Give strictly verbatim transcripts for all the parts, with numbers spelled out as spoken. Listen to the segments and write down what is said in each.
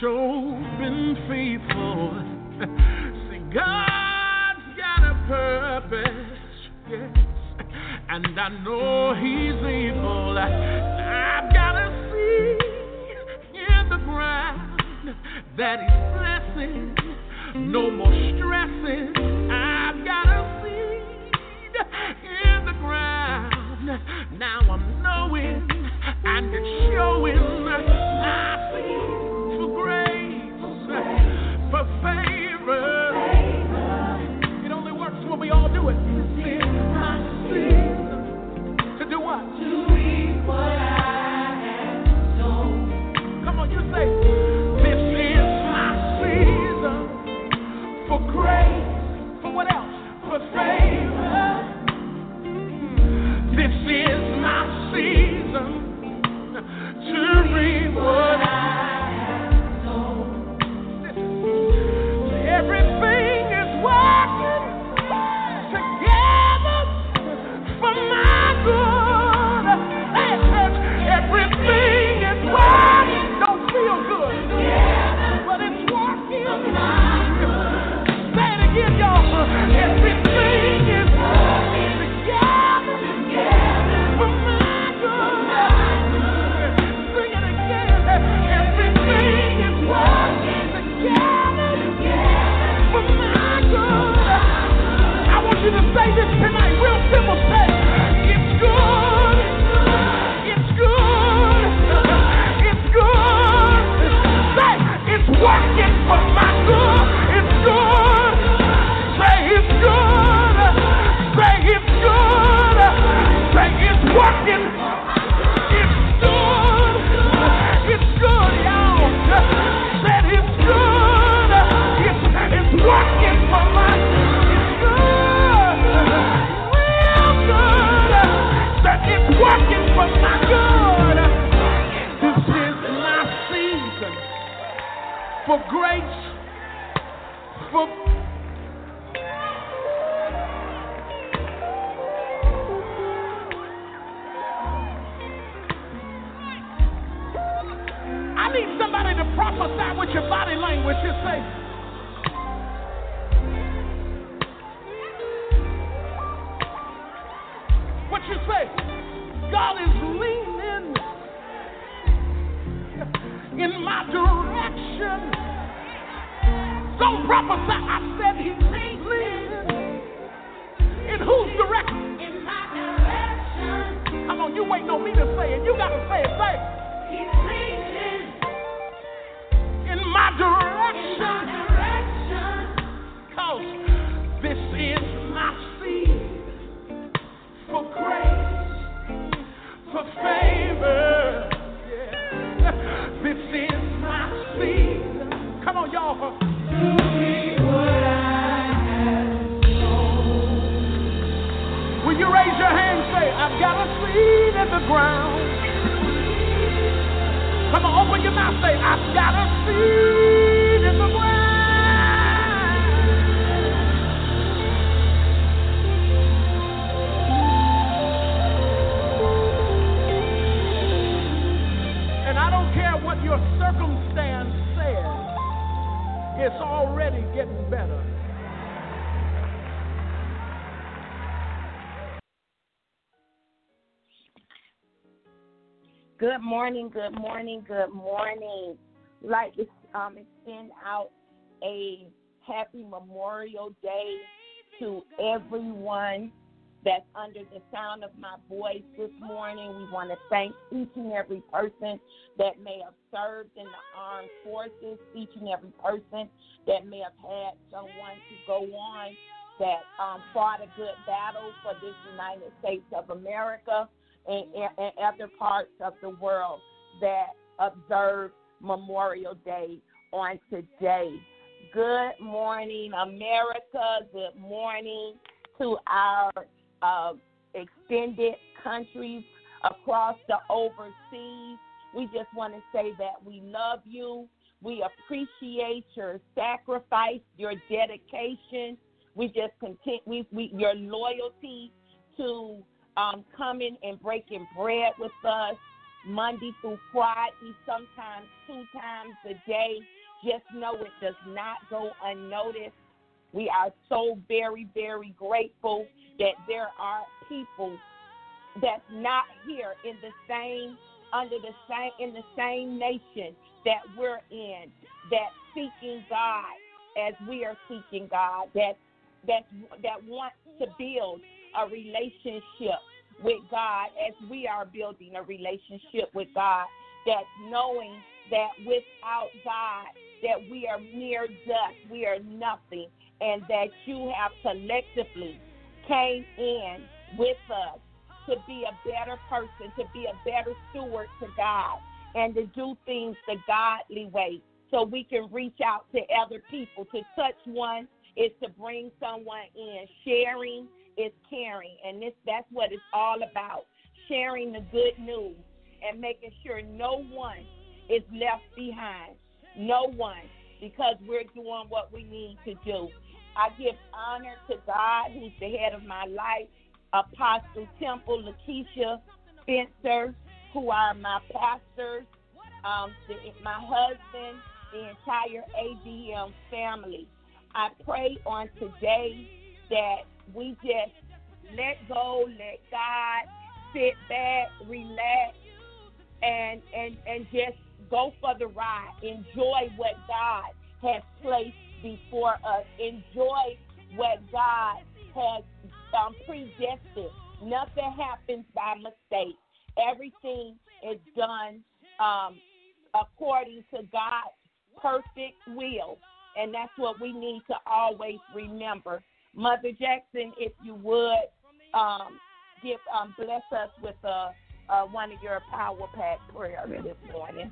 sure been faithful. See, God's got a purpose, yes, and I know He's able. I've got a seed in the ground that He's blessing. No more stressing. I've got a seed in the ground. Now I'm knowing and it's showing. I see for grace, for favor. It only works when we all do it. This is my season to do what? To reap what I have sown. Come on, you say, this is my season for grace. For what else? For favor. This is my season to reap what I have sown. Everything is working together for my good. Hey, church, everything is working. Don't feel good, but it's working for my good. Say it again, y'all. Everything is working together for my good. Sing it again. Everything is working together for my good. I want you to say this tonight, real simple. Say, it's good. It's good. It's good. Say, it's working for my good. It's good. Say, it's good. Say, it's good. Say, it's working. It's good. It's good, y'all. Said it's good. It's, it's working for my it's good. Real good. Said it's working for my good. This is my season for grace. For I need somebody to prophesy with your body language. Just say, what you say? God is leaning in my direction. Don't prophesy. I said He's leaning. In whose direction? In my direction. Come on, you waiting on me to say it. You got to say it. Say it. He's leaning in my direction. Cause this is my seed for grace, for favor. Yeah. This is my seed. Come on, y'all. To be what I have sown. Will you raise your hand and say, I've got a seed in the ground. Come on, open your mouth, say, I've got a seed in the ground. And I don't care what your circumstance says, it's already getting better. Good morning, good morning, good morning. We'd like to um, extend out a happy Memorial Day to everyone that's under the sound of my voice this morning. We want to thank each and every person that may have served in the armed forces, each and every person that may have had someone to go on that um, fought a good battle for this United States of America. And, and other parts of the world that observe Memorial Day on today. Good morning, America. Good morning to our uh, extended countries across the overseas. We just want to say that we love you. We appreciate your sacrifice, your dedication. We just continue, we, we, your loyalty to Um, coming and breaking bread with us, Monday through Friday, sometimes two times a day. Just know it does not go unnoticed. We are so very, very grateful that there are people that's not here in the same, under the same, in the same nation that we're in, that's seeking God as we are seeking God, that that that wants to build a relationship with God as we are building a relationship with God, that's knowing that without God, that we are mere dust, we are nothing, and that you have collectively came in with us to be a better person, to be a better steward to God, and to do things the godly way so we can reach out to other people. To touch one is to bring someone in. Sharing is caring, and this that's what it's all about, sharing the good news and making sure no one is left behind, no one, because we're doing what we need to do. I give honor to God, who's the head of my life, Apostle Temple, Lakeisha Spencer, who are my pastors, um, the, my husband, the entire A D M family. I pray on today that we just let go, let God, sit back, relax, and and and just go for the ride. Enjoy what God has placed before us. Enjoy what God has um, predestined. Nothing happens by mistake. Everything is done um, according to God's perfect will, and that's what we need to always remember. Mother Jackson, if you would, um, give um, bless us with uh, uh, one of your power pack prayers this morning.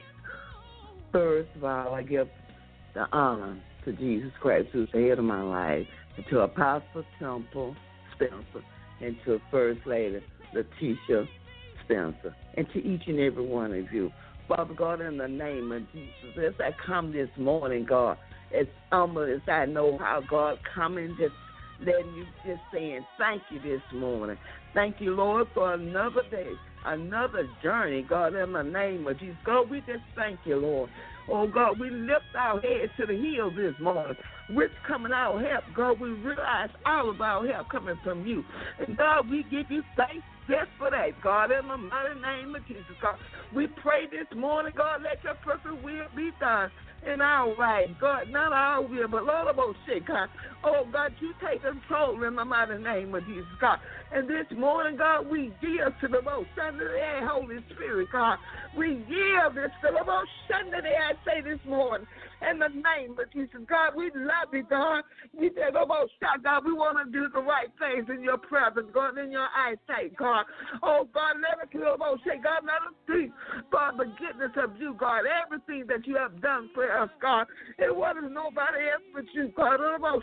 First of all, I give the honor to Jesus Christ, who's the head of my life, and to Apostle Temple Spencer, and to First Lady Lakeisha Spencer, and to each and every one of you. Father God, in the name of Jesus, as I come this morning, God, as humble as I know how, God, coming, just letting you, just saying thank you this morning. Thank you, Lord, for another day, another journey, God, in the name of Jesus. God, we just thank you, Lord. Oh, God, we lift our heads to the hills this morning. Which coming our help, God, we realize all of our help coming from you. And, God, we give you thanks just for that, God, in the mighty name of Jesus, God. We pray this morning, God, let your perfect will be done in our life, God, not our will, but Lord of all shit, God. Oh, God, you take control in the mighty name of Jesus, God. And this morning, God, we yield to the most Sunday, Holy Spirit, God. We yield this to the most Sunday, I say this morning. In the name of Jesus, God, we love you, God. We say, oh, God, we want to do the right things in your presence, God, in your eyesight, God. Oh, God, let us do, oh, God, let us see, God, the goodness of you, God, everything that you have done for us, God. It wasn't nobody else but you, God.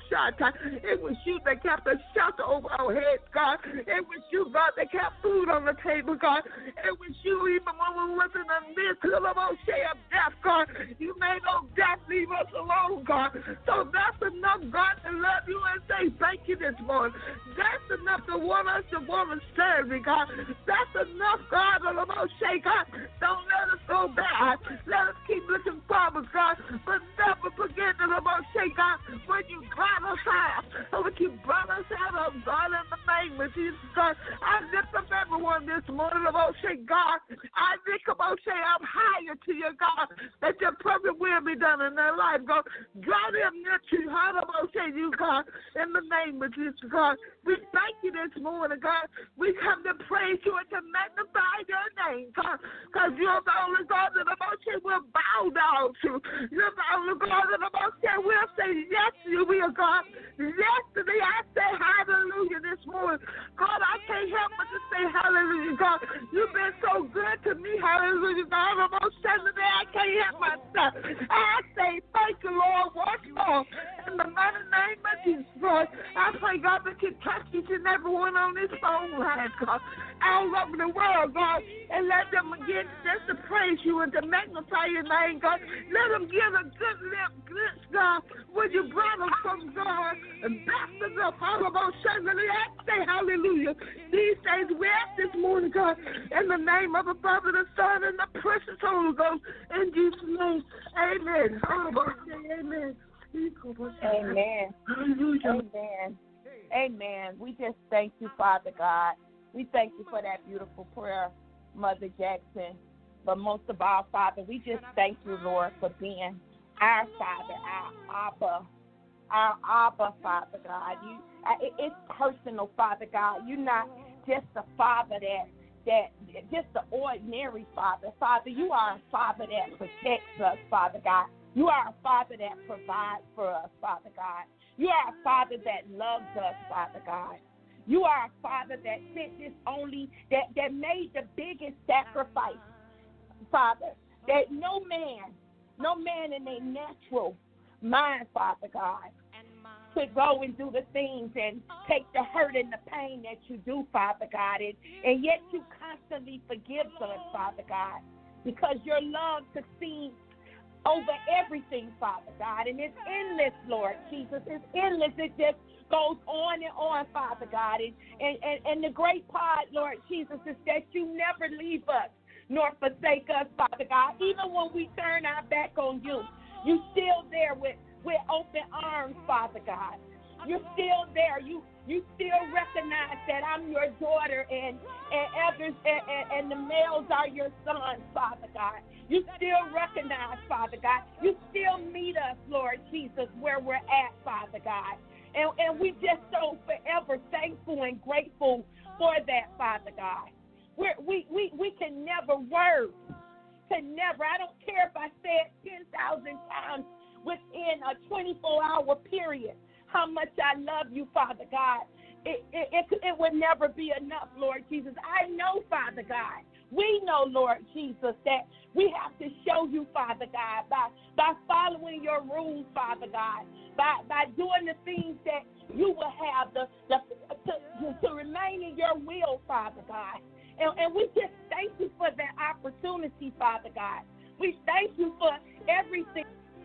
It was you that kept a shelter over our heads, God. It was you, God, that kept food on the table, God. It was you, even when we was in the midst of death, God. You made no death leave us alone, God. So that's enough, God, to love you and say thank you this morning. That's enough to want us to want to serve you, God. That's enough, God, to say, God, don't let us go back. Let us keep looking forward, God, but never forget to say, God, when you brought us out, or when you brought us out of God, in the name of Jesus, God, I lift up everyone this morning, about say, God, I think about say, I'm higher to you, God, that your perfect will be done in their life, God. Draw them near to you, how about say, you, God, in the name of Jesus, God. We thank you this morning, God. We come to praise you and to magnify your name, God, because you're the only God that about you will bow down to. You're the only God that about you will say yes to you, will, God. Yesterday I say hallelujah this morning. God, I can't help but to say hallelujah, God. You've been so good to me, hallelujah, God. About Saturday I can't help myself. I say thank you, Lord, once more. In the mighty name of Jesus, God, I pray, God, that you touch each and every one on this phone line, God. all over the world, God, and let them begin just to praise you and to magnify your name, God. Let them get a good lip glimpse, God, when you brought them from God, ambassadors of Honorable Shangri, say hallelujah. These things we ask this morning, God, in the name of the Father, the Son, and the precious Holy Ghost, in Jesus' name, amen. Amen. Amen. Amen. Amen. We just thank you, Father God. We thank you for that beautiful prayer, Mother Jackson. But most of all, Father, we just thank you, Lord, for being our Father, our Abba, our Abba, Father God. You, it's personal, Father God. You're not just a Father that, that just the ordinary Father. Father, you are a Father that protects us, Father God. You are a Father that provides for us, Father God. You are a Father that loves us, Father God. You are a Father that sent this only, that, that made the biggest sacrifice, Father, that no man, no man in their natural mind, Father God, could go and do the things and take the hurt and the pain that you do, Father God, and, and yet you constantly forgive us, Father God, because your love succeeds over everything, Father God, and it's endless, Lord Jesus. It's endless. It just goes on and on, Father God, and, and, and, and the great part, Lord Jesus, is that you never leave us nor forsake us, Father God. Even when we turn our back on you, you're still there with, with open arms, Father God. You're still there. You you still recognize that I'm your daughter and, and others and, and, and the males are your sons, Father God. You still recognize, Father God. You still meet us, Lord Jesus, where we're at, Father God. And, and we just so forever thankful and grateful for that, Father God. We're, we, we, we can never word, can never. I don't care if I say it ten thousand times within a twenty-four hour period, how much I love you, Father God. It, it, it, it would never be enough, Lord Jesus. I know, Father God. We know, Lord Jesus, that we have to show you, Father God, by, by following your rules, Father God, by, by doing the things that you will have the, the, to, to remain in your will, Father God. And, and we just thank you for that opportunity, Father God. We thank you for everything,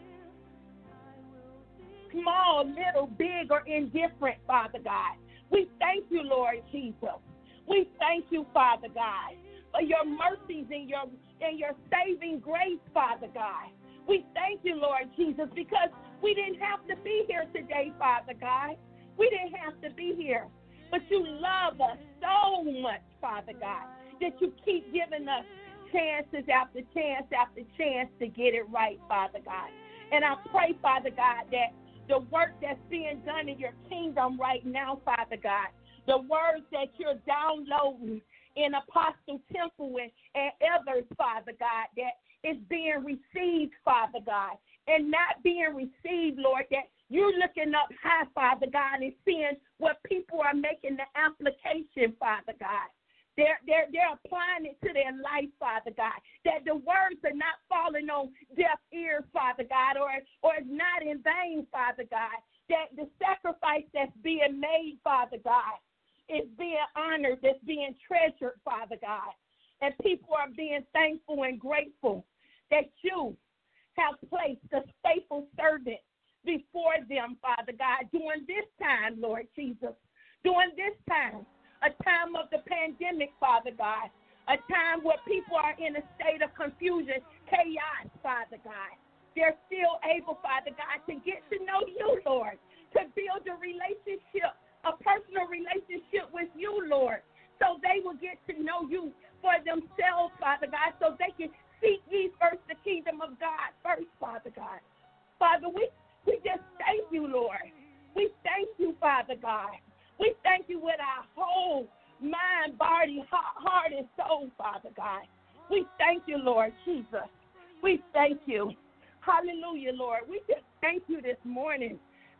small, little, big, or indifferent, Father God. We thank you, Lord Jesus. We thank you, Father God, for your mercies and your and your saving grace, Father God. We thank you, Lord Jesus, because we didn't have to be here today, Father God. We didn't have to be here. But you love us so much, Father God, that you keep giving us chances after chance after chance to get it right, Father God. And I pray, Father God, that the work that's being done in your kingdom right now, Father God, the words that you're downloading in Apostle Temple and, and others, Father God, that is being received, Father God, and not being received, Lord, that you're looking up high, Father God, and seeing what people are making the application, Father God. They're, they're, they're applying it to their life, Father God, that the words are not falling on deaf ears, Father God, or, or it's not in vain, Father God, that the sacrifice that's being made, Father God, is being honored, that's being treasured, Father God, and people are being thankful and grateful that you have placed the faithful servant before them, Father God, during this time, Lord Jesus, during this time, a time of the pandemic, Father God, a time where people are in a state of confusion, chaos, Father God. They're still able, Father God, to get to know you, Lord, to build a relationship, a personal relationship with you, Lord, so they will get to know you for themselves, Father God, so they can seek ye first the kingdom of God first, Father God. Father, we, we just thank you, Lord. We thank you, Father God. We thank you with our whole mind, body, heart, and soul, Father God. We thank you, Lord Jesus. We thank you. Hallelujah, Lord. We just thank you this morning.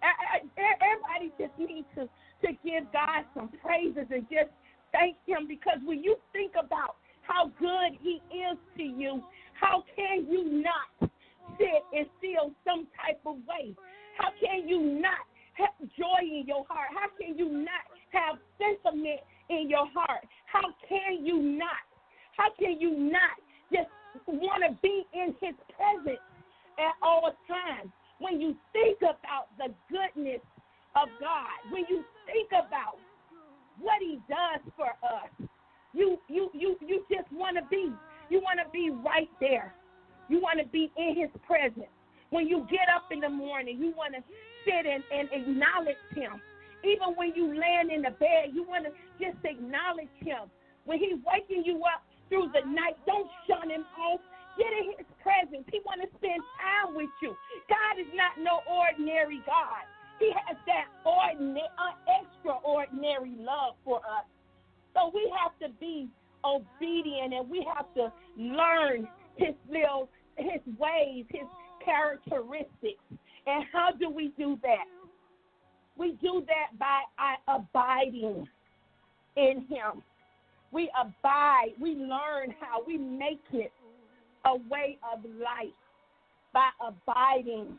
Everybody just needs to, to give God some praises and just thank him, because when you think about how good he is to you, how can you not sit and feel some type of way? How can you not have joy in your heart? How can you not have sentiment in your heart. How can you not? How can you not just want to be in his presence at all times? When you think about the goodness of God, when you think about what he does for us, you you you you just want to be, you want to be right there. You want to be in his presence. When you get up in the morning, you want to sit and, and acknowledge him. Even when you land in the bed, you want to just acknowledge him. When he's waking you up through the night, don't shun him off. Get in his presence. He want to spend time with you. God is not no ordinary God. He has that ordinary, uh, extraordinary love for us. So we have to be obedient, and we have to learn his will, his ways, his characteristics. And how do we do that? We do that by uh, abiding in him. We abide. We learn how. We make it a way of life by abiding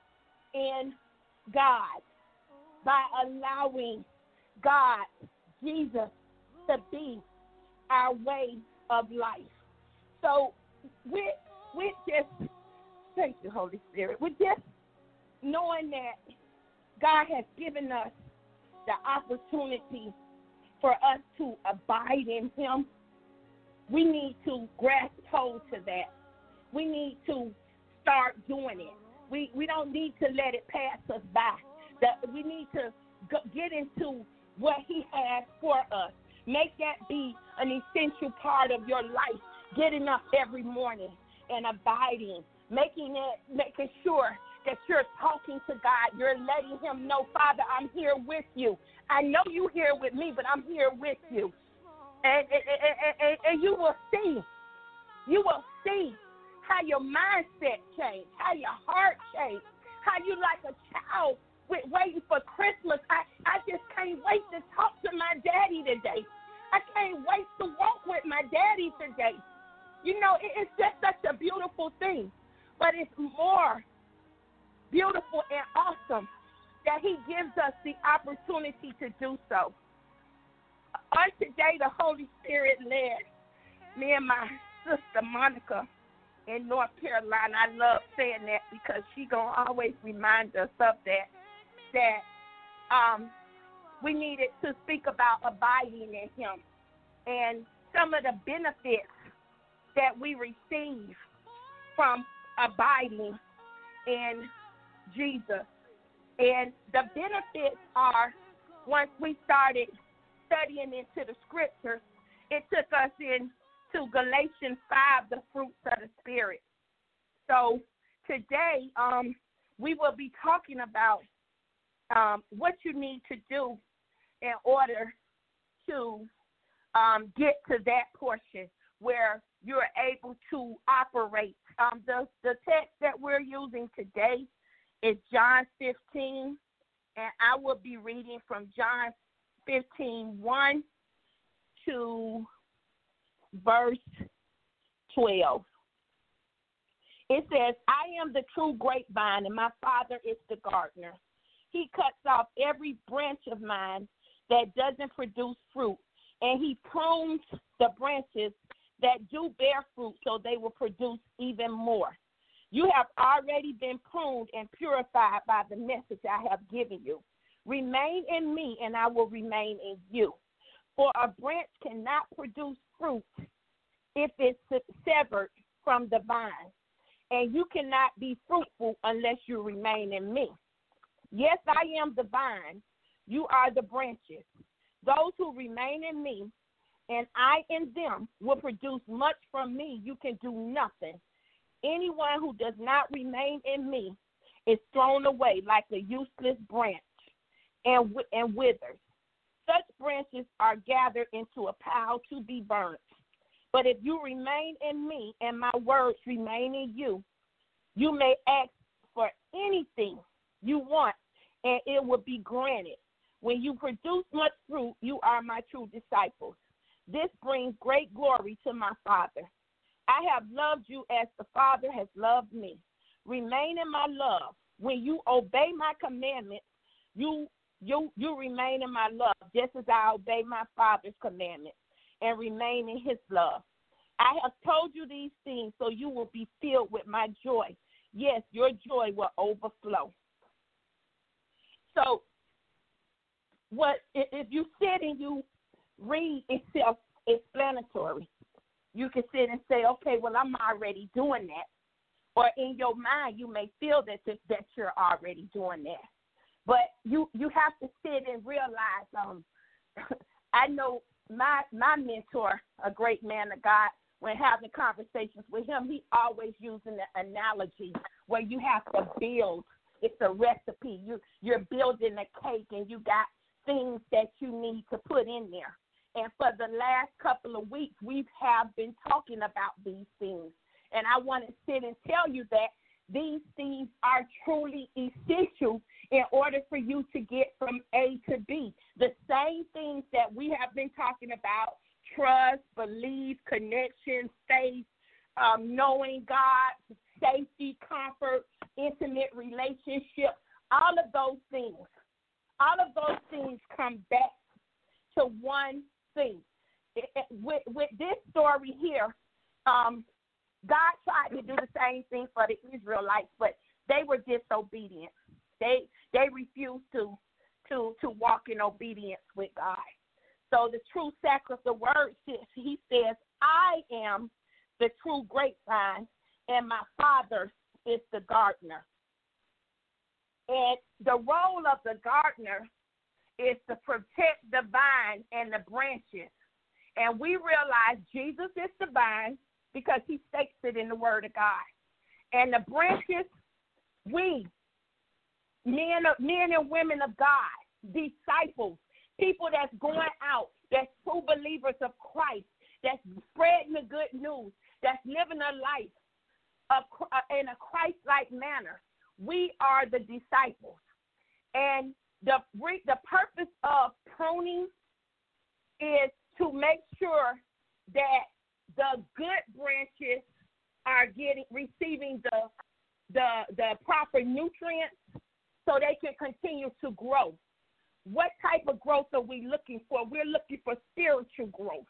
in God, by allowing God, Jesus, to be our way of life. So we're, we're just, thank you, Holy Spirit, we're just knowing that God has given us the opportunity for us to abide in him. We need to grasp hold to that. We need to start doing it. We we don't need to let it pass us by. That we need to go, get into what he has for us. Make that be an essential part of your life. Getting up every morning and abiding, making it, making sure that you're talking to God. You're letting him know, Father, I'm here with you. I know you're here with me, but I'm here with you. And, and, and, and you will see, you will see how your mindset changed, how your heart changed, how you like a child with waiting for Christmas. I, I just can't wait to talk to my daddy today. I can't wait to walk with my daddy today. You know, it, it's just such a beautiful thing. But it's more beautiful and awesome that he gives us the opportunity to do so. On today, the Holy Spirit led me and my sister Monica in North Carolina. I love saying that because she gonna always remind us of that, that um, we needed to speak about abiding in him and some of the benefits that we receive from abiding in Jesus. And the benefits are, once we started studying into the scriptures, it took us into Galatians five, the fruits of the Spirit. So today um, we will be talking about um, what you need to do in order to um, get to that portion where you're able to operate. Um, the, the text that we're using today is John fifteen, and I will be reading from John fifteen, one to verse twelve. It says, I am the true grapevine, and my Father is the gardener. He cuts off every branch of mine that doesn't produce fruit, and he prunes the branches that do bear fruit so they will produce even more. You have already been pruned and purified by the message I have given you. Remain in me, and I will remain in you. For a branch cannot produce fruit if it's severed from the vine, and you cannot be fruitful unless you remain in me. Yes, I am the vine. You are the branches. Those who remain in me and I in them will produce much from me. You can do nothing. Anyone who does not remain in me is thrown away like a useless branch and, and withers. Such branches are gathered into a pile to be burnt. But if you remain in me and my words remain in you, you may ask for anything you want, and it will be granted. When you produce much fruit, you are my true disciples. This brings great glory to my Father. I have loved you as the Father has loved me. Remain in my love. When you obey my commandments, you you you remain in my love, just as I obey my Father's commandments and remain in his love. I have told you these things so you will be filled with my joy. Yes, your joy will overflow. So what if you sit and you read, it's self-explanatory. You can sit and say, okay, well, I'm already doing that. Or in your mind, you may feel that that you're already doing that. But you, you have to sit and realize, um, I know my my mentor, a great man of God, when having conversations with him, he always using the analogy where you have to build. It's a recipe. You, you're building a cake, and you got things that you need to put in there. And for the last couple of weeks, we have been talking about these things. And I want to sit and tell you that these things are truly essential in order for you to get from A to B. The same things that we have been talking about, trust, belief, connection, faith, um, knowing God, safety, comfort, intimate relationship, all of those things, all of those things come back to one thing. It, it, with, with this story here, um, God tried to do the same thing for the Israelites, but they were disobedient. They they refused to to to walk in obedience with God. So the true sacrifice, the word says, he says, I am the true grapevine, and my Father is the gardener. And the role of the gardener is to protect the vine and the branches. And we realize Jesus is the vine because he states it in the Word of God. And the branches, we, men, of, men and women of God, disciples, people that's going out, that's true believers of Christ, that's spreading the good news, that's living a life of, uh, in a Christ-like manner. We are the disciples. And the, the purpose of pruning is to make sure that the good branches are getting receiving the the the proper nutrients so they can continue to grow. What type of growth are we looking for? We're looking for spiritual growth.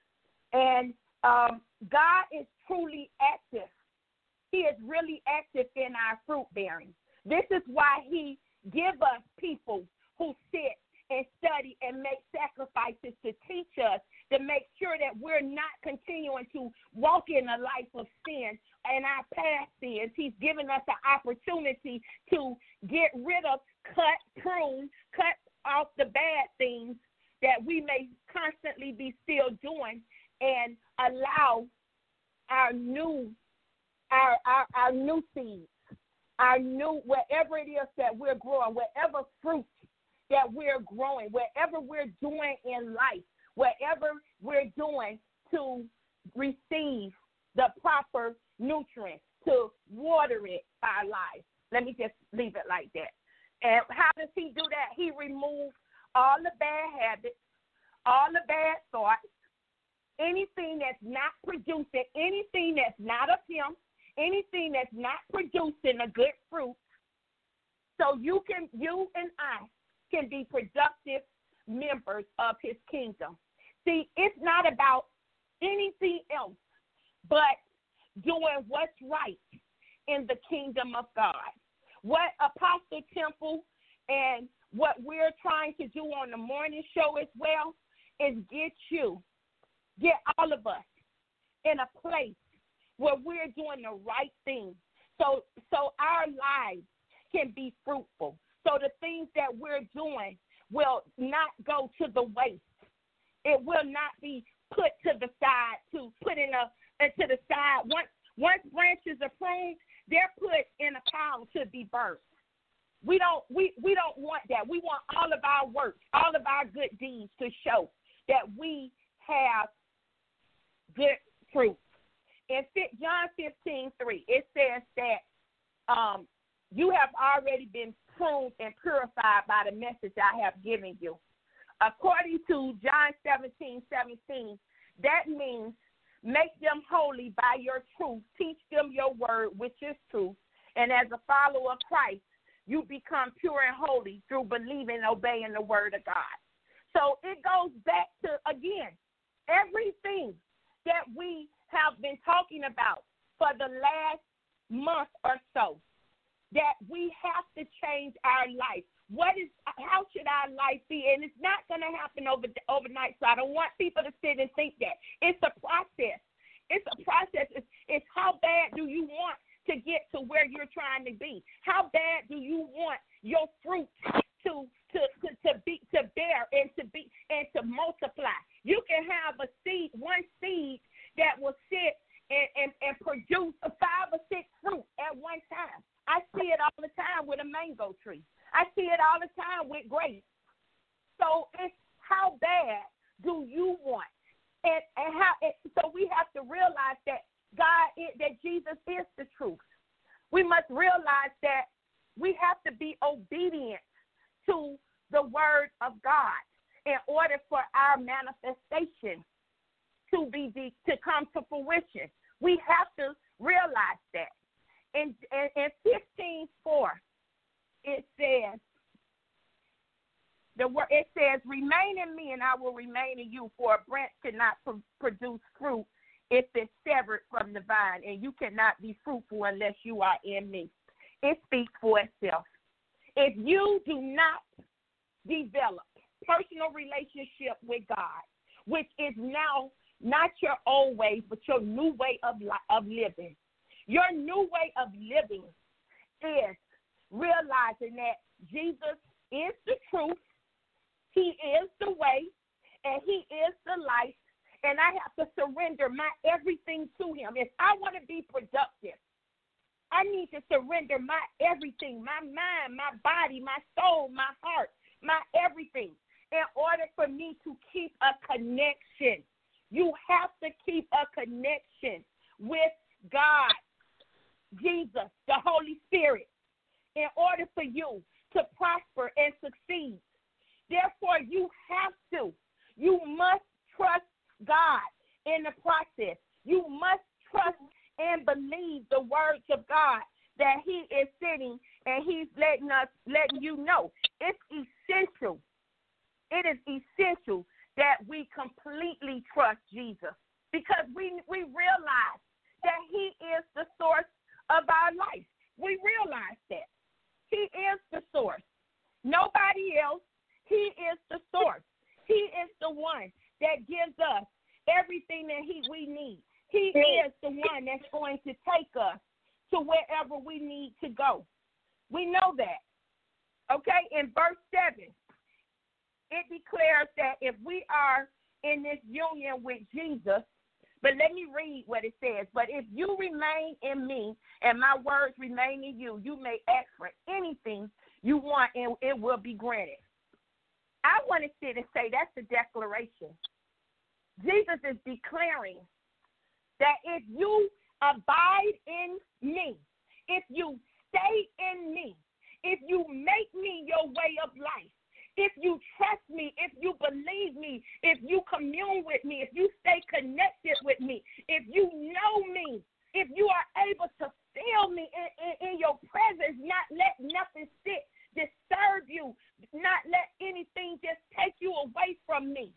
And um, God is truly active. He is really active in our fruit bearing. This is why he gives us people who sit and study and make sacrifices to teach us, to make sure that we're not continuing to walk in a life of sin and our past sins. He's given us an opportunity to get rid of, cut, prune, cut off the bad things that we may constantly be still doing, and allow our new, our our, our new seeds, our new, wherever it is that we're growing, whatever fruit that we're growing, whatever we're doing in life, whatever we're doing to receive the proper nutrients, to water it our lives. Let me just leave it like that. And how does he do that? He removes all the bad habits, all the bad thoughts, anything that's not producing, anything that's not of him, anything that's not producing a good fruit. So you can, you and I, can be productive members of his kingdom. See, it's not about anything else but doing what's right in the kingdom of God. What Apostle Temple and what we're trying to do on the morning show as well is get you, get all of us in a place where we're doing the right thing so, so our lives can be fruitful. So the things that we're doing will not go to the waste. It will not be put to the side, to put in a into the side. Once once branches are pruned, they're put in a pile to be burnt. We don't we, we don't want that. We want all of our work, all of our good deeds to show that we have good fruit. In John fifteen three, it says that um, you have already been pruned and purified by the message I have given you. According to John seventeen seventeen, that means make them holy by your truth. Teach them your word, which is truth. And as a follower of Christ, you become pure and holy through believing and obeying the word of God. So it goes back to, again, everything that we have been talking about for the last month or so, that we have to change our life. What is, how should our life be? And it's not going to happen over, overnight, so I don't want people to sit and think that. It's a process. It's a process. It's, it's how bad do you want to get to where you're trying to be? How bad do you want your fruit to to, to, to be to bear and to be and to multiply? You can have a seed, one seed that will sit and, and, and produce a five or six fruit at one time. I see it all the time with a mango tree. I see it all the time with grapes. So it's how bad do you want? And and how it, so we have to realize that God is, that Jesus is the truth. We must realize that we have to be obedient to the word of God in order for our manifestation to be to come to fruition. We have to realize that. In in, in fifteen four, it says the word it says, "Remain in me, and I will remain in you. For a branch cannot pr- produce fruit if it's severed from the vine, and you cannot be fruitful unless you are in me." It speaks for itself. If you do not develop personal relationship with God, which is now not your old ways, but your new way of li- of living, your new way of living is realizing that Jesus is the truth, he is the way, and he is the life, and I have to surrender my everything to him. If I want to be productive, I need to surrender my everything, my mind, my body, my soul, my heart, my everything, in order for me to keep a connection. You have to keep a connection with God, Jesus, the Holy Spirit, in order for you to prosper and succeed. Therefore, you have to, you must trust God in the process. You must trust and believe the words of God that he is sitting and he's letting us, letting you know. It's essential. It is essential that we completely trust Jesus, because we we realize that he is the source of our life. We realize that. He is the source. Nobody else. He is the source. He is the one that gives us everything that he we need. He is the one that's going to take us to wherever we need to go. We know that. Okay, in verse seven, it declares that if we are in this union with Jesus, but let me read what it says. But if you remain in me and my words remain in you, you may ask for anything you want and it will be granted. I want to sit and say that's the declaration. Jesus is declaring that if you abide in me, if you stay in me, if you make me your way of life, if you trust me, if you believe me, if you commune with me, if you stay connected with me, if you know me, if you are able to feel me in, in, in your presence, not let nothing sit, disturb you, not let anything just take you away from me,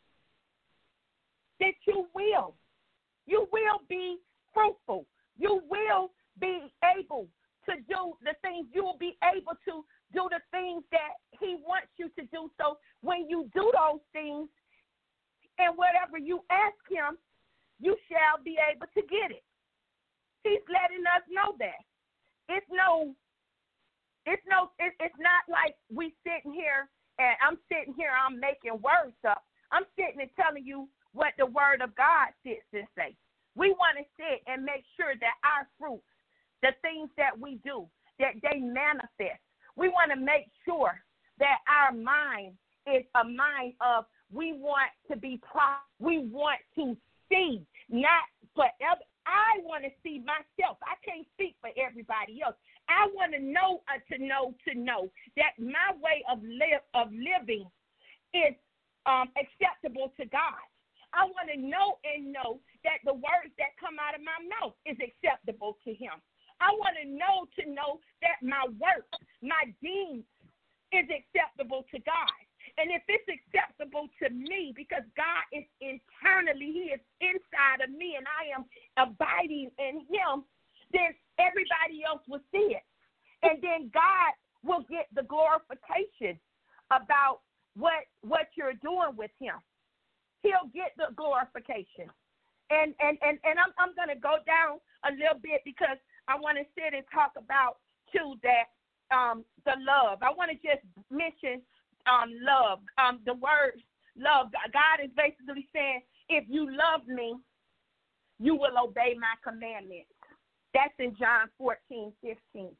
that you will. You will be fruitful. You will be able to do the things. You will be able to do the things that he wants you to do. So when you do those things and whatever you ask him, you shall be able to get it. He's letting us know that. It's no, it's no, it, it's not like we sitting here and I'm sitting here, I'm making words up. I'm sitting and telling you what the word of God sits and say. We want to sit and make sure that our fruits, the things that we do, that they manifest. We want to make sure that our mind is a mind of we want to be proud. We want to see, not forever. I want to see myself. I can't speak for everybody else. I want to know uh, to know to know that my way of live of living is um, acceptable to God. I want to know and know that the words that come out of my mouth is acceptable to him. I want to know to know that my work, my deeds is acceptable to God. And if it's acceptable to me, because God is internally, he is inside of me, and I am abiding in him, then everybody else will see it. And then God will get the glorification about what what you're doing with him. He'll get the glorification. And and, and, and I'm, I'm going to go down a little bit because I want to sit and talk about, too, that um, the love. I want to just mention Um, love, um, the word love. God is basically saying, if you love me, you will obey my commandments. That's in John fourteen, fifteen.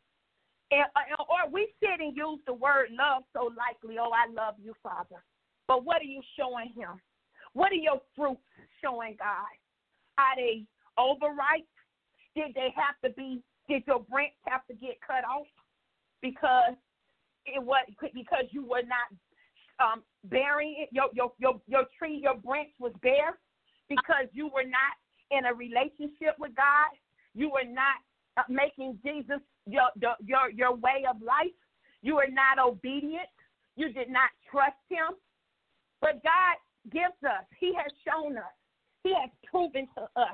And, or we sit and use the word love so lightly. Oh, I love you, Father. But what are you showing him? What are your fruits showing God? Are they overripe? Did they have to be, did your branch have to get cut off? Because It was because you were not um, bearing it. Your, your your your tree, your branch was bare because you were not in a relationship with God. You were not uh, making Jesus your, your your way of life. You were not obedient. You did not trust him. But God gives us. He has shown us. He has proven to us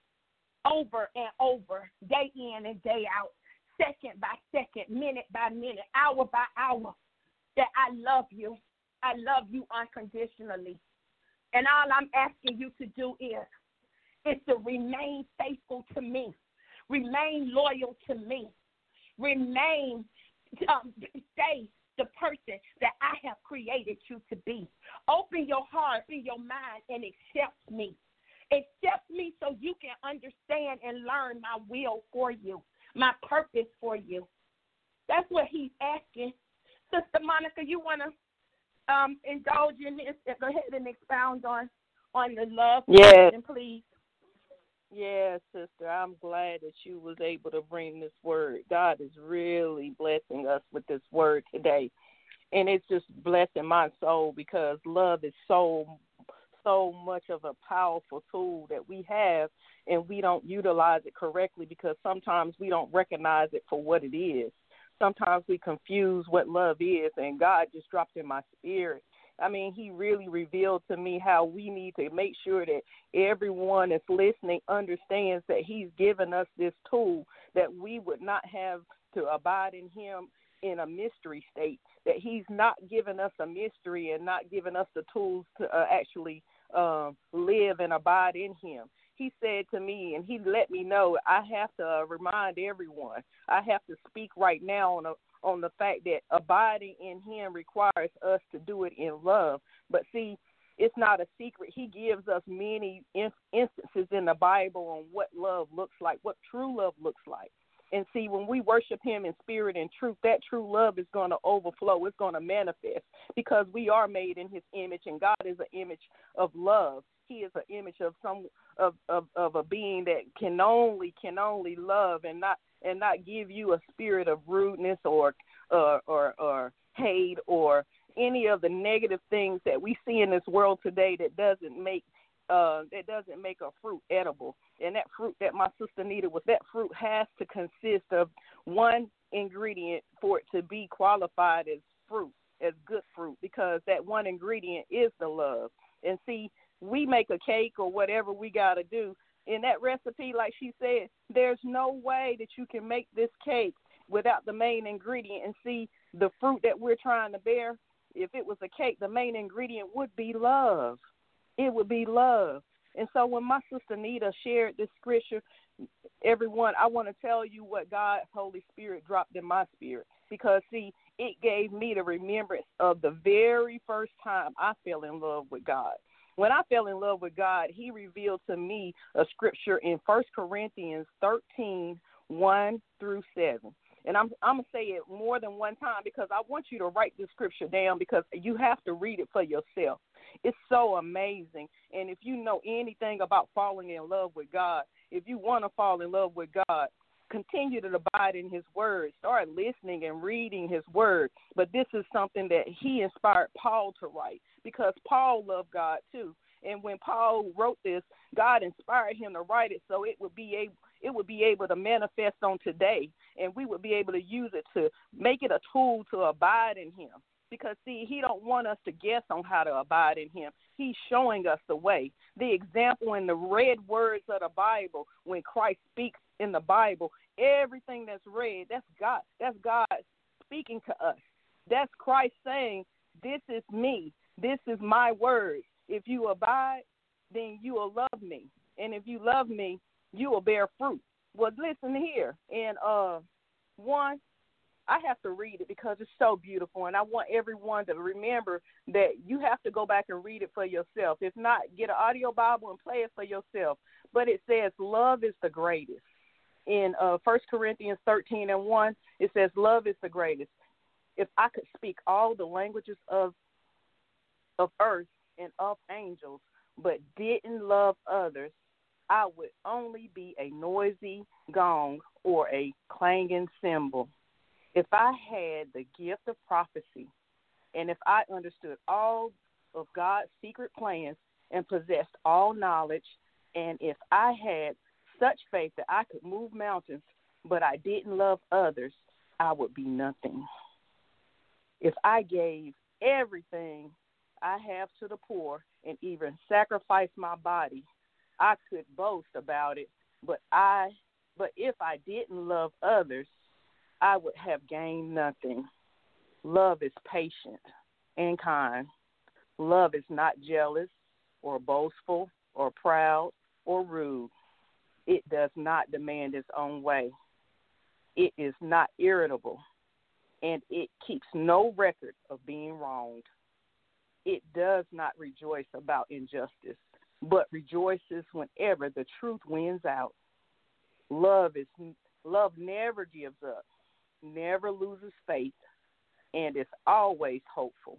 over and over, day in and day out, second by second, minute by minute, hour by hour, that I love you. I love you unconditionally. And all I'm asking you to do is, is to remain faithful to me. Remain loyal to me. Remain, um, stay the person that I have created you to be. Open your heart, open your mind, and accept me. Accept me so you can understand and learn my will for you, my purpose for you. That's what he's asking. Sister Monica, you want to um, indulge in this? Go ahead and expound on, on the love yes. question, please. Yes, sister, I'm glad that you was able to bring this word. God is really blessing us with this word today. And it's just blessing my soul because love is so so much of a powerful tool that we have, and we don't utilize it correctly because sometimes we don't recognize it for what it is. Sometimes we confuse what love is, and God just dropped in my spirit. I mean, he really revealed to me how we need to make sure that everyone that's listening understands that he's given us this tool, that we would not have to abide in him in a mystery state, that he's not given us a mystery and not given us the tools to uh, actually um, live and abide in him. He said to me, and he let me know, I have to uh, remind everyone, I have to speak right now on a, on the fact that abiding in him requires us to do it in love. But see, it's not a secret. He gives us many in- instances in the Bible on what love looks like, what true love looks like. And see, when we worship him in spirit and truth, that true love is going to overflow. It's going to manifest because we are made in his image, and God is an image of love. He is an image of some of, of, of a being that can only can only love and not and not give you a spirit of rudeness or uh, or or hate or any of the negative things that we see in this world today that doesn't make uh, that doesn't make a fruit edible. And that fruit that my sister needed was that fruit has to consist of one ingredient for it to be qualified as fruit, as good fruit, because that one ingredient is the love. And see, we make a cake or whatever we got to do. In that recipe, like she said, there's no way that you can make this cake without the main ingredient. And see, the fruit that we're trying to bear, if it was a cake, the main ingredient would be love. It would be love. And so when my sister Nita shared this scripture, everyone, I want to tell you what God's Holy Spirit dropped in my spirit. Because, see, it gave me the remembrance of the very first time I fell in love with God. When I fell in love with God, he revealed to me a scripture in First Corinthians thirteen, one through seven. And I'm, I'm going to say it more than one time because I want you to write this scripture down because you have to read it for yourself. It's so amazing. And if you know anything about falling in love with God, if you want to fall in love with God, continue to abide in his word. Start listening and reading his word. But this is something that he inspired Paul to write because Paul loved God too. And when Paul wrote this, God inspired him to write it so it would be able it would be able to manifest on today, and we would be able to use it to make it a tool to abide in him. because, see, he don't want us to guess on how to abide in him. He's showing us the way. The example in the read words of the Bible, when Christ speaks in the Bible, everything that's read, that's God. That's God speaking to us. That's Christ saying, this is me. This is my word. If you abide, then you will love me. And if you love me, you will bear fruit. Well, listen here. In uh, one, I have to read it because it's so beautiful, and I want everyone to remember that you have to go back and read it for yourself. If not, get an audio Bible and play it for yourself. But it says, love is the greatest. In uh, First Corinthians thirteen and one, it says, love is the greatest. If I could speak all the languages of of earth and of angels, but didn't love others, I would only be a noisy gong or a clanging cymbal. If I had the gift of prophecy, and if I understood all of God's secret plans and possessed all knowledge, and if I had such faith that I could move mountains, but I didn't love others, I would be nothing. If I gave everything I have to the poor and even sacrifice my body, I could boast about it, but I but if I didn't love others, I would have gained nothing. Love is patient and kind. Love is not jealous or boastful or proud or rude. It does not demand its own way. It is not irritable, and it keeps no record of being wronged. It does not rejoice about injustice, but rejoices whenever the truth wins out. Love is love never gives up, never loses faith, and is always hopeful,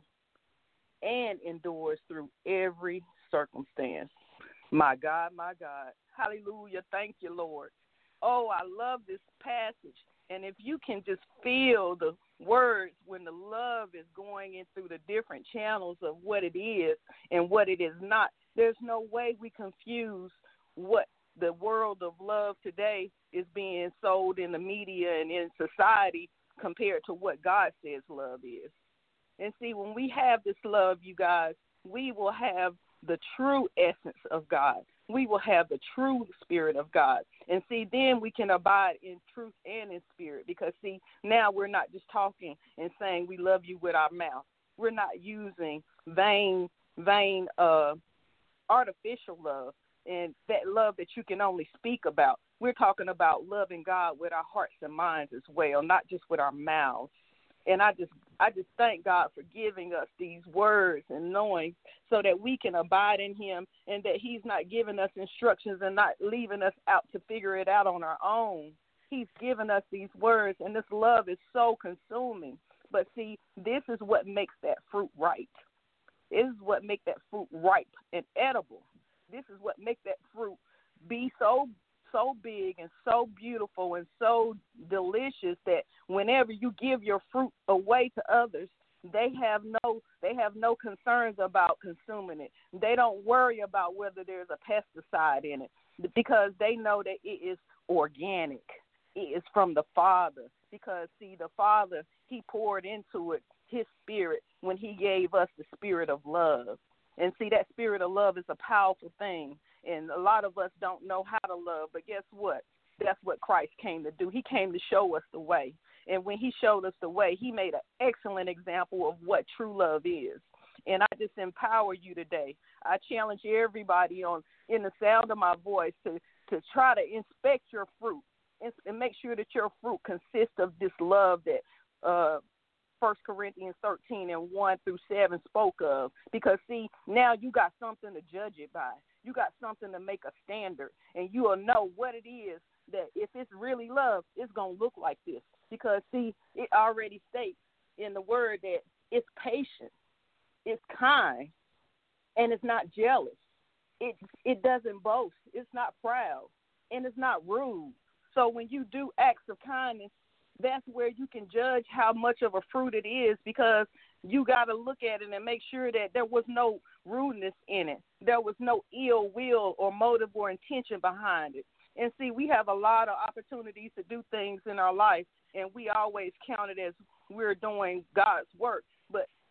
and endures through every circumstance. My God, my God. Hallelujah. Thank you, Lord. Oh, I love this passage. And if you can just feel the words when the love is going in through the different channels of what it is and what it is not, there's no way we confuse what the world of love today is being sold in the media and in society compared to what God says love is. And see, when we have this love, you guys, we will have the true essence of God. We will have the true spirit of God. And see, then we can abide in truth and in spirit because, see, now we're not just talking and saying we love you with our mouth. We're not using vain, vain, uh, artificial love and that love that you can only speak about. We're talking about loving God with our hearts and minds as well, not just with our mouths. And I just I just thank God for giving us these words and knowing so that we can abide in him and that he's not giving us instructions and not leaving us out to figure it out on our own. He's given us these words, and this love is so consuming. But see, this is what makes that fruit ripe. This is what makes that fruit ripe and edible. This is what makes that fruit be so so big and so beautiful and so delicious that whenever you give your fruit away to others, they have no they have no concerns about consuming it. They don't worry about whether there's a pesticide in it because they know that it is organic. It is from the Father because, see, the Father, he poured into it his spirit when he gave us the spirit of love. And see, that spirit of love is a powerful thing. And a lot of us don't know how to love, but guess what? That's what Christ came to do. He came to show us the way. And when he showed us the way, he made an excellent example of what true love is. And I just empower you today. I challenge everybody on in the sound of my voice to, to try to inspect your fruit and, and make sure that your fruit consists of this love that uh, First Corinthians thirteen and one through seven spoke of. Because, see, now you got something to judge it by. You got something to make a standard, and you will know what it is that if it's really love, it's going to look like this. Because, see, it already states in the word that it's patient, it's kind, and it's not jealous. It it doesn't boast. It's not proud, and it's not rude. So when you do acts of kindness, that's where you can judge how much of a fruit it is because you got to look at it and make sure that there was no rudeness in it. There was no ill will or motive or intention behind it. And see, we have a lot of opportunities to do things in our life, and we always count it as we're doing God's work. But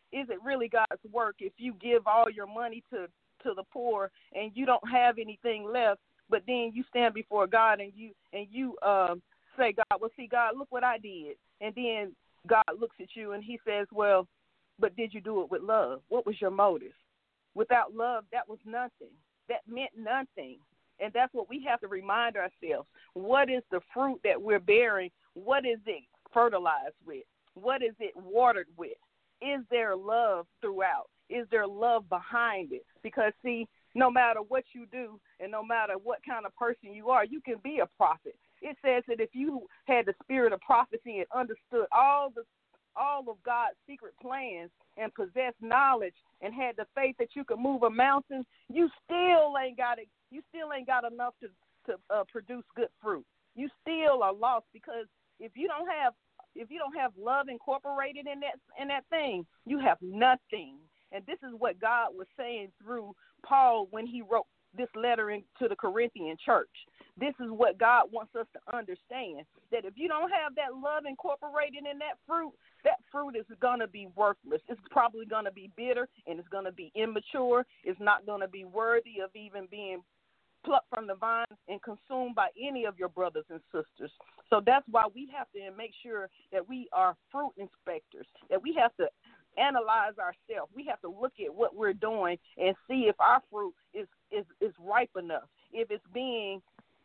is it really God's work if you give all your money to, to the poor and you don't have anything left, but then you stand before God and you and you um, say, God, well, see, God, look what I did. And then God looks at you and he says, well, but did you do it with love? What was your motive? Without love, that was nothing. That meant nothing. And that's what we have to remind ourselves. What is the fruit that we're bearing? What is it fertilized with? What is it watered with? Is there love throughout? Is there love behind it? Because, see, no matter what you do and no matter what kind of person you are, you can be a prophet. It says that if you had the spirit of prophecy and understood all the all of God's secret plans and possessed knowledge and had the faith that you could move a mountain, you still ain't got it. You still ain't got enough to to uh, produce good fruit. You still are lost because if you don't have if you don't have love incorporated in that in that thing, you have nothing. And this is what God was saying through Paul when he wrote this letter in, to the Corinthian church. This is what God wants us to understand, that if you don't have that love incorporated in that fruit, that fruit is going to be worthless. It's probably going to be bitter, and it's going to be immature. It's not going to be worthy of even being plucked from the vine and consumed by any of your brothers and sisters. So that's why we have to make sure that we are fruit inspectors, that we have to analyze ourselves. We have to look at what we're doing and see if our fruit is, is, is ripe enough, if it's being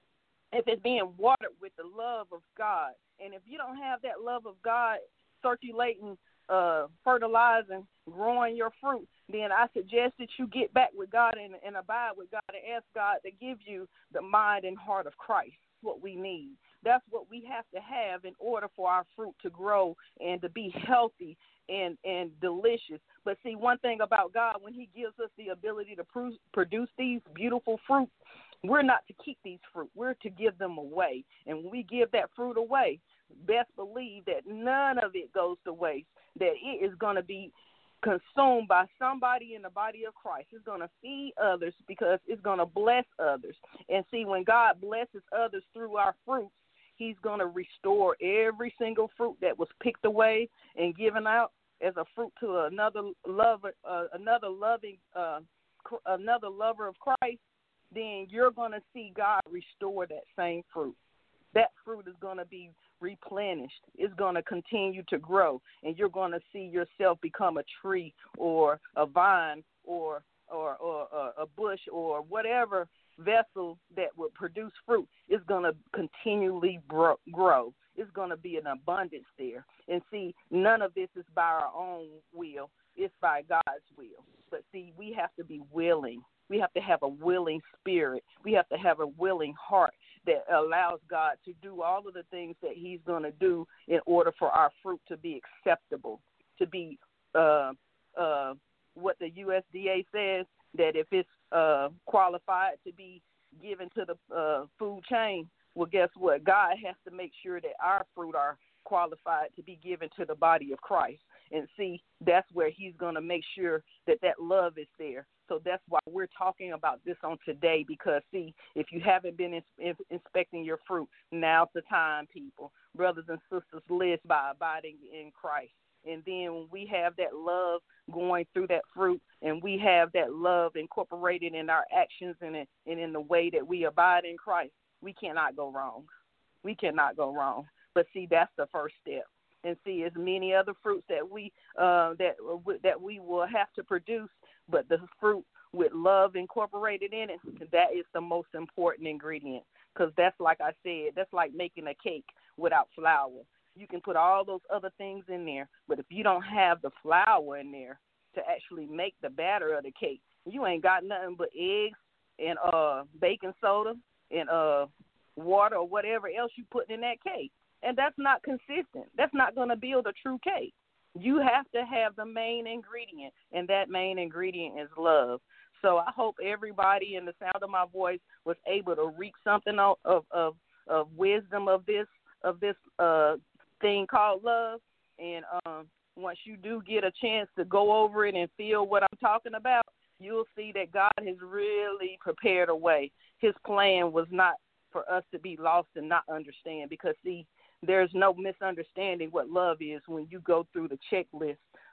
if it's being watered with the love of God. And if you don't have that love of God circulating, uh, fertilizing, growing your fruit, then I suggest that you get back with God and, and abide with God and ask God to give you the mind and heart of Christ. That's what we need. That's what we have to have in order for our fruit to grow and to be healthy and, and delicious. But see, one thing about God, when he gives us the ability to pr- produce these beautiful fruits, we're not to keep these fruit. We're to give them away. And when we give that fruit away, best believe that none of it goes to waste, that it is going to be consumed by somebody in the body of Christ. It's going to feed others because it's going to bless others. And see, when God blesses others through our fruits, he's going to restore every single fruit that was picked away and given out as a fruit to another lover, uh, another loving, uh, cr- another lover of Christ. Then you're going to see God restore that same fruit. That fruit is going to be replenished. It's going to continue to grow, and you're going to see yourself become a tree or a vine or or, or, or a bush or whatever vessel that will produce fruit. Is going to continually bro- grow. It's going to be an abundance there. And see, none of this is by our own will. It's by God's will. But see, we have to be willing. We have to have a willing spirit. We have to have a willing heart that allows God to do all of the things that he's going to do in order for our fruit to be acceptable, to be uh, uh, what the U S D A says, that if it's uh, qualified to be given to the uh, food chain, well, guess what? God has to make sure that our fruit are qualified to be given to the body of Christ. And see, that's where he's going to make sure that that love is there. So that's why we're talking about this on today, because, see, if you haven't been in, in, inspecting your fruit, now's the time, people. Brothers and sisters, live by abiding in Christ. And then when we have that love going through that fruit and we have that love incorporated in our actions and in, and in the way that we abide in Christ, we cannot go wrong. We cannot go wrong. But, see, that's the first step. And see, as many other fruits that we uh, that that we will have to produce, but the fruit with love incorporated in it, that is the most important ingredient. Because that's, like I said, that's like making a cake without flour. You can put all those other things in there, but if you don't have the flour in there to actually make the batter of the cake, you ain't got nothing but eggs and uh, baking soda and uh, water or whatever else you put in that cake. And that's not consistent. That's not going to build a true cake. You have to have the main ingredient, and that main ingredient is love. So I hope everybody in the sound of my voice was able to reap something of of, of, of wisdom of this of this uh, thing called love. And um, once you do get a chance to go over it and feel what I'm talking about, you'll see that God has really prepared a way. His plan was not for us to be lost and not understand, because, see, there's no misunderstanding what love is when you go through the checklist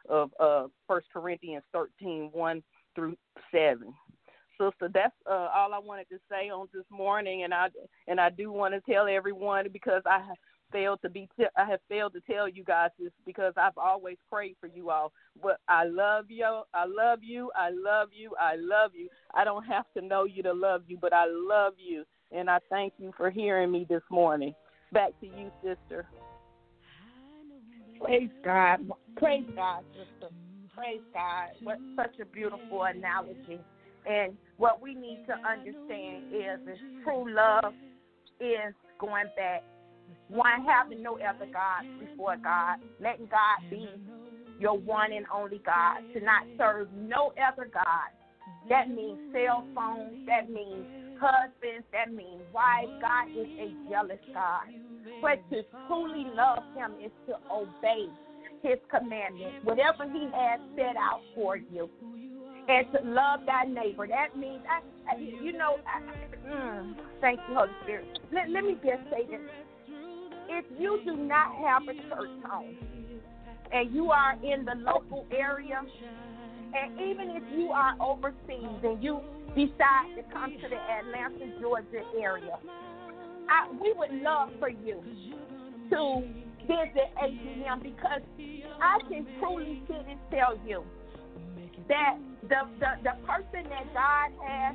of uh, First Corinthians thirteen, one through seven. Sister, that's uh, all I wanted to say on this morning, and I and I do want to tell everyone, because I have failed to be t- I have failed to tell you guys this, because I've always prayed for you all. But I love you, I love you, I love you, I love you. I don't have to know you to love you, but I love you, and I thank you for hearing me this morning. Back to you, sister. Praise God, praise God, sister. Praise God. What such a beautiful analogy. And what we need to understand is, is true love is going back. One, having no other God before God, letting God be your one and only God, to not serve no other God. That means cell phones, that means husbands, that means wives. God is a jealous God. But to truly love him is to obey his commandments, whatever he has set out for you. And to love thy neighbor. That means, I, I, you know, I, mm, thank you, Holy Spirit. Let, let me just say this. If you do not have a church home, and you are in the local area, and even if you are overseas and you decide to come to the Atlanta, Georgia area, I, we would love for you to visit A T M, because I can truly sit and tell you that the, the, the person that God has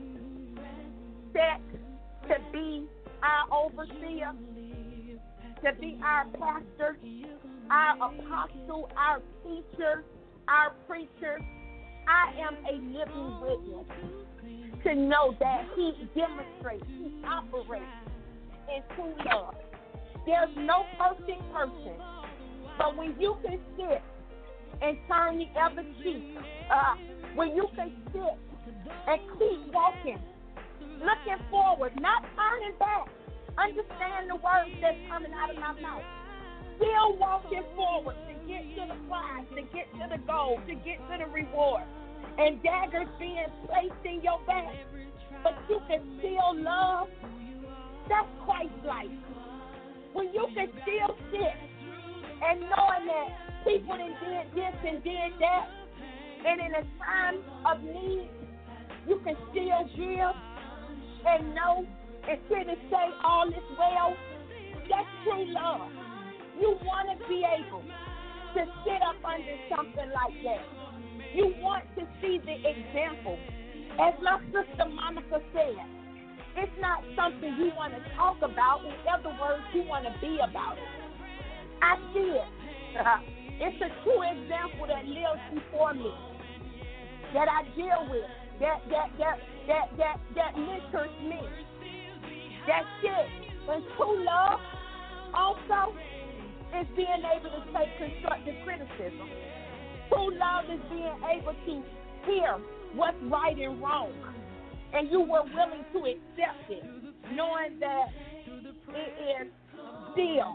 set to be our overseer, to be our pastor, our apostle, our teacher, our preacher, I am a living witness to know that he demonstrates, he operates in true love. There's no perfect person, but when you can sit and turn the other cheek, uh, when you can sit and keep walking, looking forward, not turning back, understand the words that's coming out of my mouth, still walking forward to get to the prize, to get to the goal, to get to the reward, and daggers being placed in your back, but you can still love. That's Christ-like. When you can still sit and knowing that people done did this and did that, and in a time of need, you can still give and know and sit and say all is well. That's true love. You want to be able to sit up under something like that. You want to see the example. As my sister Monica said, it's not something you want to talk about. In other words, you want to be about it. I see it. Uh, it's a true example that lives before me, that I deal with, that that that that that, that mentors me. That's it. And true love also is being able to take constructive criticism. True love is being able to hear what's right and wrong, and you were willing to accept it, knowing that it is still,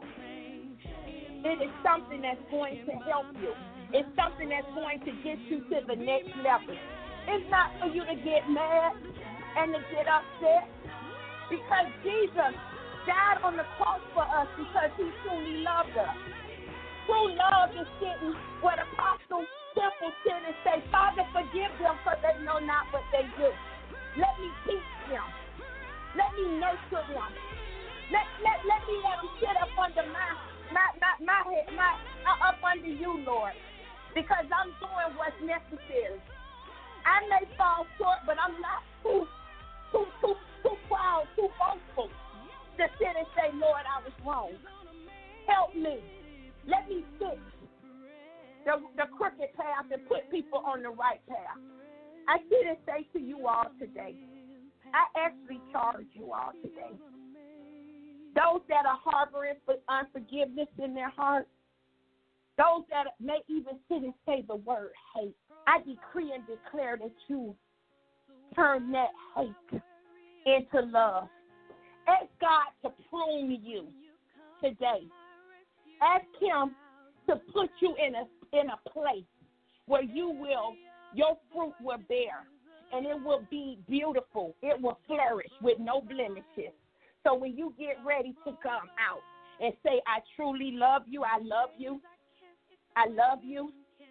it is something that's going to help you. It's something that's going to get you to the next level. It's not for you to get mad and to get upset, because Jesus died on the cross for us because he truly loved us. True love is sitting where the Apostle Temple sit and say, Father, forgive them, for they know not what they do. Let me teach them. Let me nurture them. Let let, let me let them sit up under my my my my head, my uh, up under you, Lord, because I'm doing what's necessary. I may fall short, but I'm not too too too too proud, too boastful to sit and say, Lord, I was wrong. Help me. Let me fix the, the crooked path and put people on the right path. I sit and say to you all today, I actually charge you all today. Those that are harboring unforgiveness in their heart, those that may even sit and say the word hate, I decree and declare that you turn that hate into love. Ask God to prune you today. Ask him to put you in a in a place where you will, your fruit will bear, and it will be beautiful. It will flourish with no blemishes. So when you get ready to come out and say, I truly love you, I love you, I love you,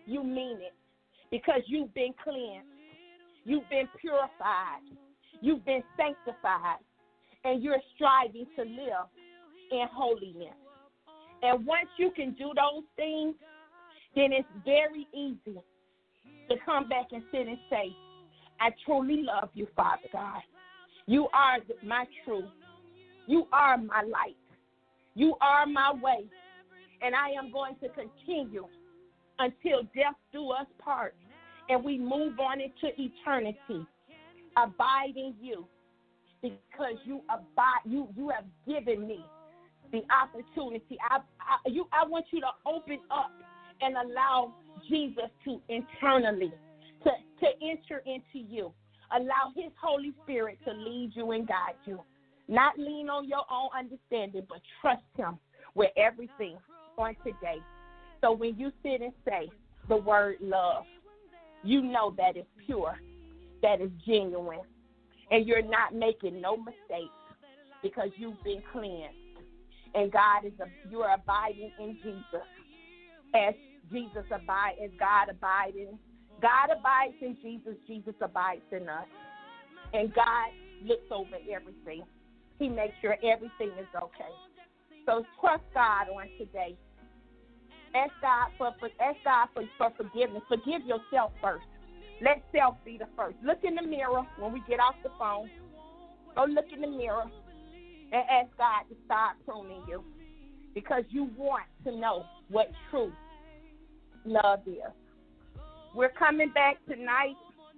you mean it, because you've been cleansed, you've been purified, you've been sanctified, and you're striving to live in holiness. And once you can do those things, then it's very easy to come back and sit and say, I truly love you, Father God. You are my truth. You are my light. You are my way. And I am going to continue until death do us part. And we move on into eternity. Abide in you, because you abide. You you have given me the opportunity. I, I you I want you to open up and allow Jesus to internally to to enter into you. Allow His Holy Spirit to lead you and guide you. Not lean on your own understanding, but trust Him with everything on today. So when you sit and say the word love, you know that it's pure, that is genuine, and you're not making no mistakes because you've been cleansed. And God is a, you're abiding in Jesus as Jesus abides, as God abides in. God abides in Jesus, Jesus abides in us. And God looks over everything. He makes sure everything is okay. So trust God on today. Ask God for, for ask God for, for forgiveness. Forgive yourself first. Let self be the first. Look in the mirror when we get off the phone. Go look in the mirror and ask God to start pruning you, because you want to know what true love is. We're coming back tonight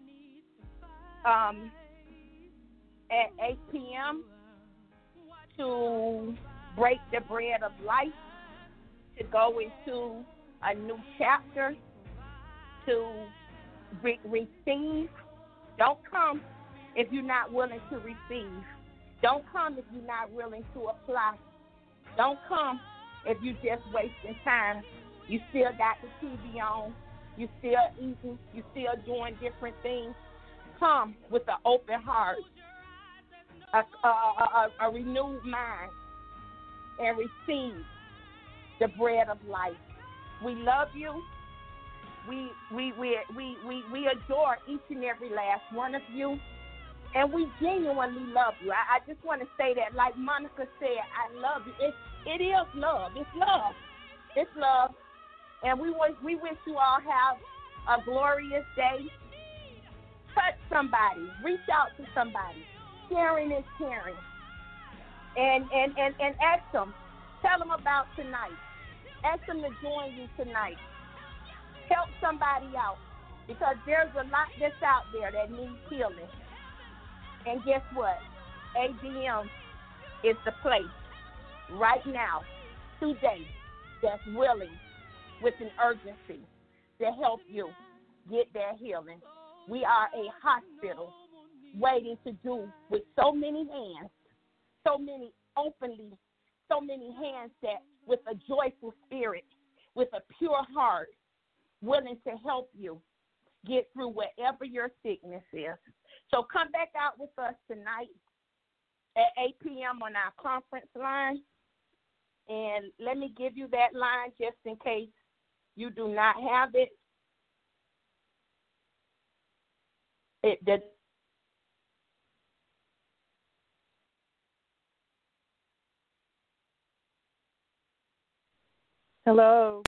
um, at eight p.m. to break the bread of life, to go into a new chapter, to re- receive. Don't come if you're not willing to receive. Don't come if you're not willing to apply. Don't come if you're just wasting time. You still got the T V on. You still eating. You still doing different things. Come with an open heart, a, a, a, a renewed mind, and receive the bread of life. We love you. We we we we we, we adore each and every last one of you, and we genuinely love you. I, I just want to say that, like Monica said, I love you. It it is love. It's love. It's love. And we wish we wish you all have a glorious day. Touch somebody. Reach out to somebody. Sharing is caring. And and and and ask them. Tell them about tonight. Ask them to join you tonight. Help somebody out, because there's a lot that's out there that needs healing. And guess what? A D M is the place right now, today, that's willing with an urgency to help you get that healing. We are a hospital waiting to do with so many hands, so many openly, so many hands that with a joyful spirit, with a pure heart, willing to help you get through whatever your sickness is. So come back out with us tonight at eight p.m. on our conference line. And let me give you that line just in case you do not have it. It did. Hello.